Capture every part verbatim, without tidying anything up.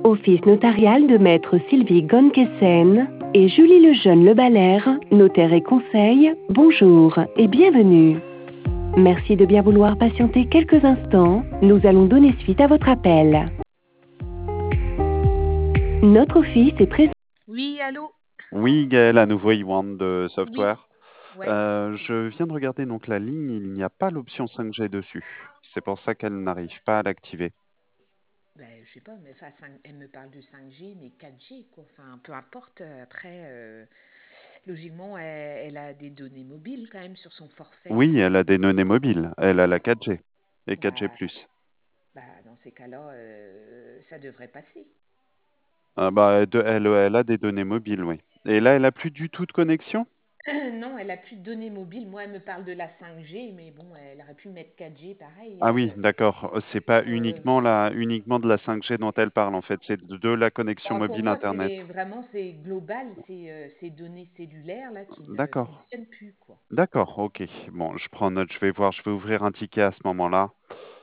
Office notarial de maître Sylvie Gonkessen et Julie Lejeune Le Balaire, notaire et conseil, bonjour et bienvenue. Merci de bien vouloir patienter quelques instants. Nous allons donner suite à votre appel. Notre office est présent. Oui, allô? Oui, Gaël, à nouveau, Iwan de Oui. Software. Ouais. Euh, je viens de regarder donc la ligne, il n'y a pas l'option cinq G dessus. C'est pour ça qu'elle n'arrive pas à l'activer. Ben, je sais pas, mais enfin, cinq- elle me parle de cinq G, mais quatre G, quoi. Enfin, peu importe. euh, Après, euh, logiquement, elle, elle a des données mobiles quand même sur son forfait. Oui, elle a des données mobiles, elle a la quatre G et quatre G Bah, plus. bah, dans ces cas-là, euh, ça devrait passer. Ah bah, de- elle, elle a des données mobiles, oui. Et là, elle a plus du tout de connexion? Non, elle a plus de données mobiles. Moi, elle me parle de la cinq G, mais bon, elle aurait pu mettre quatre G, pareil. Ah oui, euh, d'accord. C'est pas euh, uniquement la, uniquement de la cinq G dont elle parle, en fait. C'est de, de la connexion bah, pour mobile moi, Internet. c'est vraiment c'est global, c'est euh, ces données cellulaires là qui ne D'accord. fonctionnent plus, quoi. D'accord, ok. Bon, je prends note, je vais voir, je vais ouvrir un ticket à ce moment-là.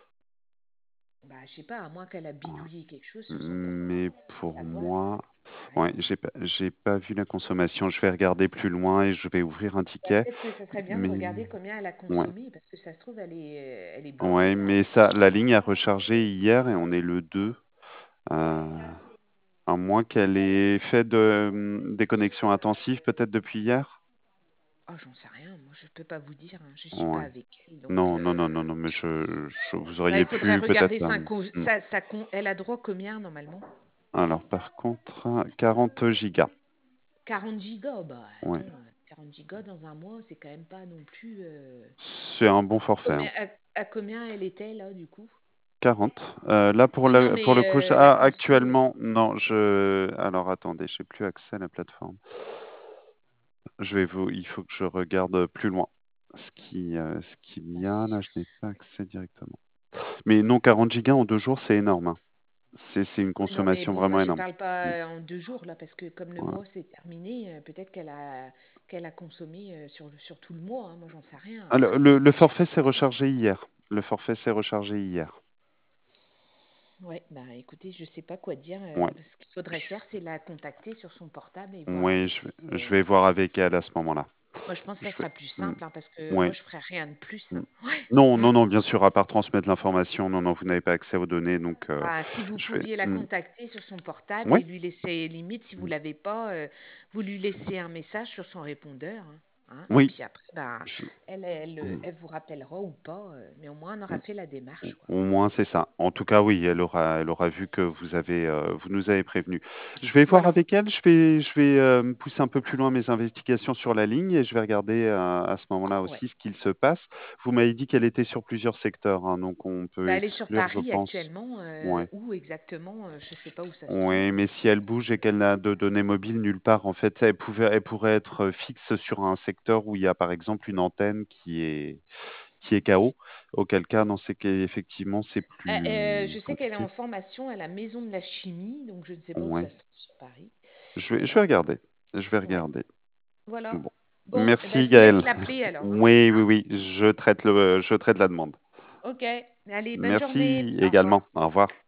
Bah, je sais pas, à moins qu'elle a bidouillé quelque chose sur son portable, Mais sans pour savoir, moi, j'en sais ouais, rien. j'ai pas, j'ai pas vu la consommation. Je vais regarder plus loin et je vais ouvrir un Bah, ticket. peut-être que ça serait bien de Mais regarder combien elle a ouais, consommé, parce que ça se trouve, elle est, euh, elle est bloquée ouais, là. mais ça, la ligne a rechargé hier et on est le deux. Euh, à moins qu'elle ait fait de, hum, des connexions intensives peut-être depuis hier. Oh, j'en sais rien, moi je peux pas vous dire, hein, je suis pas Ouais. avec elle, donc Non, non, non, euh, non, non, mais je, je- vous bah, il auriez faudrait pu peut-être. regarder ça, euh, hmm. ça, ça con- elle a droit combien normalement? Alors, par contre, quarante gigas. quarante gigas, bah Ouais. attends, euh, quarante gigas dans un mois, c'est quand même pas non plus... euh, C'est un bon forfait, hein. Combien, à, à combien elle était là du coup? quarante. Euh, là, pour Oui, non, le, pour mais le coup, je- euh, la ah, conso... actuellement, non, je. Alors, attendez, j'ai plus accès à la plateforme. Je vais vous. Il faut que je regarde plus loin. Ce qui, euh, ce qu'il y a là, je n'ai pas accès directement. Mais non, quarante gigas en deux jours, c'est énorme, hein. C'est, c'est une Oui, non, mais consommation bon, moi vraiment je énorme. parle Mm. pas en deux jours là, parce que comme le Ouais. mois s'est terminé, euh, peut-être qu'elle a qu'elle a consommé euh, sur, le- sur tout le mois, hein, moi j'en sais rien. Ah, le, Après, le- euh, le forfait s'est rechargé hier. Le forfait s'est rechargé hier. ouais, bah écoutez, je sais pas quoi dire. Ouais. Euh, ce qu'il faudrait faire, c'est la contacter sur son portable et voir Ouais, avec je, elle. vais- je euh, vais voir avec elle à ce moment-là. Moi je pense que ça Je vais. sera plus Mm. simple, hein, parce que moi Ouais. je ferai rien de plus, Mm. hein. Ouais. Non, Mm. non, non, bien sûr, à part transmettre l'information, non, non, vous n'avez pas accès aux données, donc euh, Bah, si vous je vais. pouviez la Mm. contacter sur son portable Ouais. et lui laisser, limite, si vous Mm. l'avez pas, euh, vous lui laissez un message sur son répondeur, hein, hein, et Oui. puis après, bah, Je- elle, elle, euh, mm. elle vous rappellera ou pas, euh, mais au moins on aura fait la démarche, quoi. Au moins, c'est ça. En tout cas, oui, elle aura, elle aura vu que vous avez, euh, vous nous avez prévenu. Je vais voir Voilà. avec elle. Je vais, je vais euh, me pousser un peu plus loin mes investigations sur la ligne et je vais regarder euh, à ce moment-là Ouais. aussi ce qu'il se passe. Vous m'avez dit qu'elle était sur plusieurs secteurs, hein, donc on peut Bah, elle est sur exclure, je Paris pense. actuellement. Euh, Ouais. où exactement? euh, Je sais pas où ça se trouve. Ouais, mais si elle bouge et qu'elle n'a de données mobiles nulle part, en fait, elle pouvait, elle pourrait être fixe sur un secteur où il y a par exemple une antenne qui est, qui est K O. Auquel cas, dans ces cas, effectivement, c'est Euh, euh, plus je sais qu'elle est compliqué. en formation à la Maison de la Chimie, donc je ne sais pas où Ouais. ça se trouve sur Paris. Je vais, je vais Voilà. regarder. Je vais Ouais. regarder. Voilà. Bon. Bon, eh ben, Merci je vous laisse Gaël. l'appeler alors, hein. Oui, oui, Hein. oui. Je traite le, je traite la demande. Ok. Allez, bonne journée. Merci Au revoir. également. Au revoir.